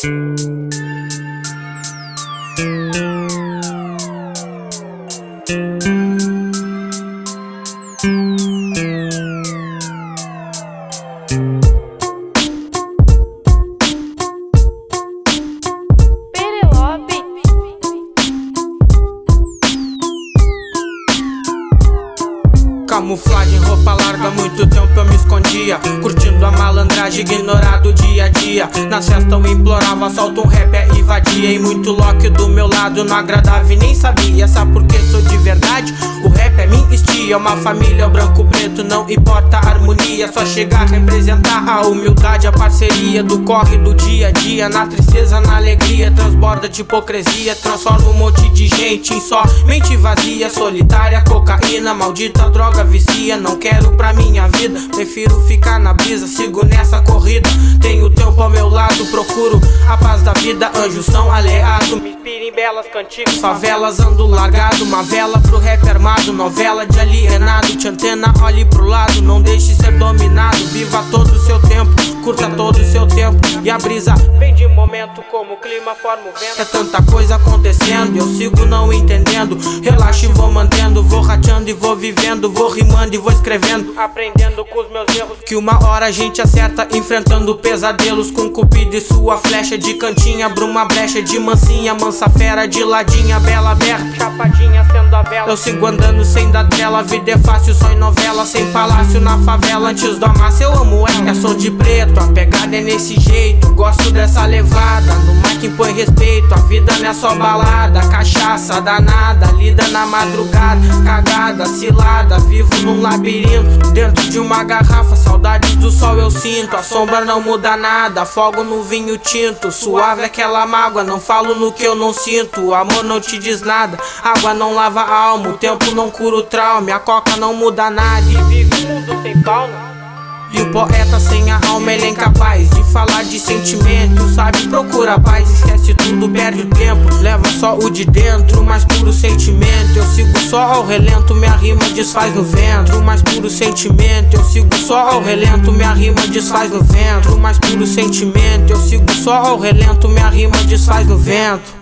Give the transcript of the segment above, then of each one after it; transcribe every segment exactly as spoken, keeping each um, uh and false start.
Camuflagem, roupa larga, muito tempo eu me escondia, curtindo a malandragem, ignorado o dia a dia. Na festa eu implorava, solta um rap, é invadia. E muito Loki do meu lado, não agradava e nem sabia. Sabe por que sou de verdade? O rap é minha estia, uma família, o branco preto, não importa a harmonia. Só chegar a representar a humildade, a parceria do corre do dia a dia. Na tristeza, na alegria, transborda de hipocrisia. Transforma um monte de gente em só mente vazia, solitária, cocaína, maldita droga vicia. Não quero pra minha vida, prefiro ficar na brisa, sigo nessa corrida. Tenho tempo ao meu lado, procuro a paz da vida. Anjos são aliados, me inspiro em belas cantigas. Favelas ando largado, uma vela pro rap armado. Novela de alienado, te antena, olhe pro lado. Não deixe ser dominado, viva todo o seu tempo, curta todo o seu tempo. E a brisa vem de momento, como o clima forma o vento. É tanta coisa acontecendo, eu sigo não entendendo. Relaxo e vou mantendo, vou rateando e vou vivendo. Vou rimando e vou escrevendo, aprendendo com os meus erros. Que uma hora a gente acerta, enfrentando pesadelos. Com Cupido e sua flecha de cantinha, abre uma brecha de mansinha, mansa fera de ladinha, bela berra, chapadinha acendo a vela. Eu sigo andando sem dar tela, a vida é fácil, só em novela. Sem palácio na favela, antes do amasso eu amo ela. É som de preto, a pegada é nesse jeito, gosto dessa levada. No mic impõe respeito, a vida não é só balada. Cachaça danada, lida na madrugada, cagada, cilada. Vivo num labirinto, dentro de uma garrafa. Saudades do sol eu sinto, a sombra não muda nada. Fogo no vinho tinto, suave aquela mágoa. Não falo no que eu não sinto, o amor não te diz nada. Água não lava a alma, o tempo não cura o trauma. A coca não muda nada e vive um mundo sem fauna. E o poeta sem a alma, ele é incapaz de falar de sentimento. Sabe, procura paz, esquece tudo, perde o tempo. Leva só o de dentro, o mais puro sentimento. Eu sigo só ao relento, minha rima desfaz no vento. O mais puro sentimento, eu sigo só ao relento, minha rima desfaz no vento. O mais puro sentimento, eu sigo só ao relento, minha rima desfaz no vento.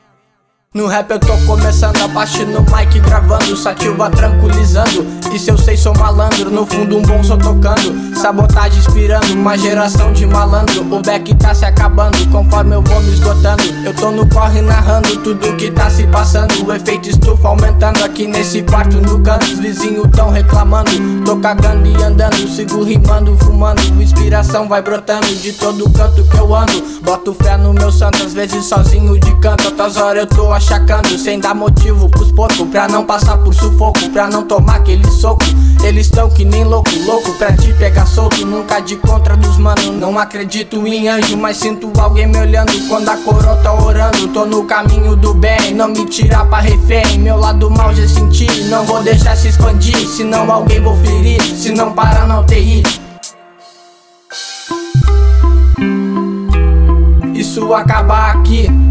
No rap eu tô começando, a parte no mic gravando, sativa tranquilizando. Isso eu sei, sou malandro, no fundo um bom só tocando. Sabotagem inspirando, uma geração de malandro. O back tá se acabando, conforme eu vou me esgotando. Eu tô no corre narrando tudo que tá se passando. O efeito estufa aumentando aqui nesse quarto no canto. Os vizinhos tão reclamando, tô cagando e andando. Sigo rimando, fumando, inspiração vai brotando de todo canto que eu ando. Boto fé no meu santo, às vezes sozinho de canto. Outras horas eu tô achacando, sem dar motivo pros porcos, pra não passar por sufoco, pra não tomar aquele soco. Eles tão que nem louco, louco pra te pegar solto. Nunca de contra dos mano, não acredito em anjo, mas sinto alguém me olhando quando a coroa tá orando. Tô no caminho do bem, não me tirar pra refém. Meu lado mal já senti, não vou deixar se expandir. Senão alguém vou ferir, se não parar na U T I. Isso acabar aqui.